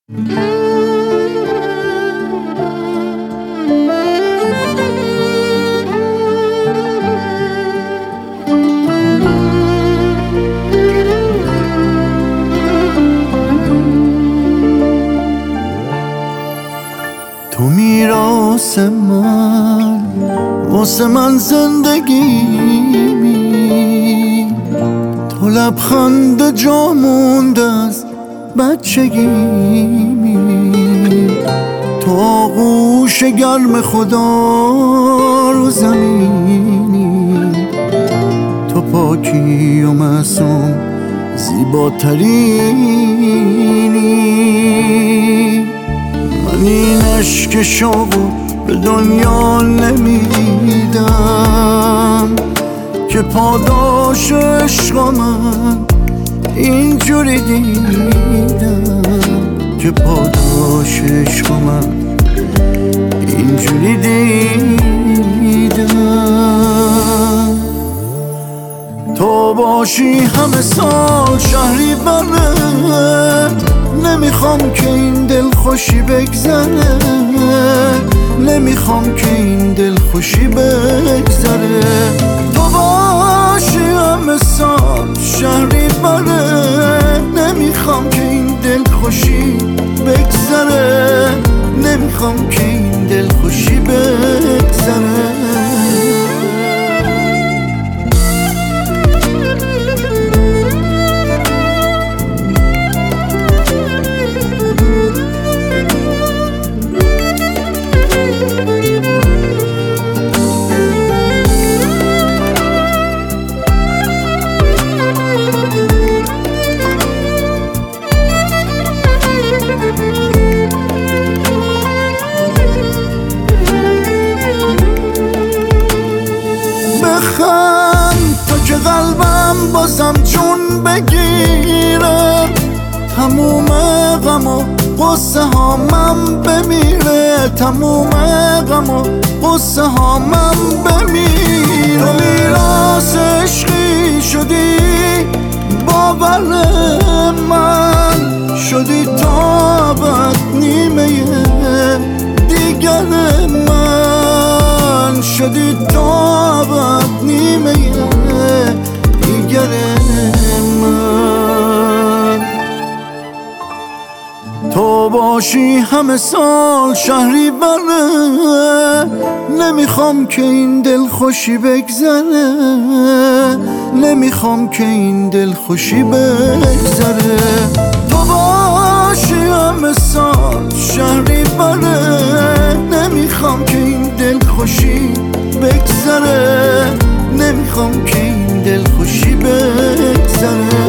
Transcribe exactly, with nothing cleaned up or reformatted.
تو میراث من واسه من زندگیمی، تو لبخند جا مونده از بچگیمی، تو آغوش گرم خدا رو زمینی، تو پاکی و معصوم زیباترینی. من این عشق شوقو به دنیا نمیدم که پاداش عشق من اینجوری دیدم، که پاداش عشق من اینجوری دیدم. تو باشی همه سال شهری بره، نمیخوام که این دل خوشی بگذره، نمیخوام که این دل خوشی بگذره. تو باشی همه سال شهری بره، نمیخوام که این دل خوشی بگذره، نمیخوام که این دل خوشی بگذره. بخند تا که قلبم بازم جون بگیره، تموم غم و غصه هامم بمیره، تموم غم و غصه هامم بمیره. تو میراث عشقی شدی باور من، شدی تا ابد نیمه دیگر من، شدی تا ابد نیمه دیگر من. تو باشی همه سال شهری بره، نمیخوام که این دل خوشی بگذره، نمیخوام که این دل خوشی بگذره. تو باشی همه سال شهری بره، نمیخوام که این دل خوشی بگذره، نمیخوام که این دل خوشی بگذره.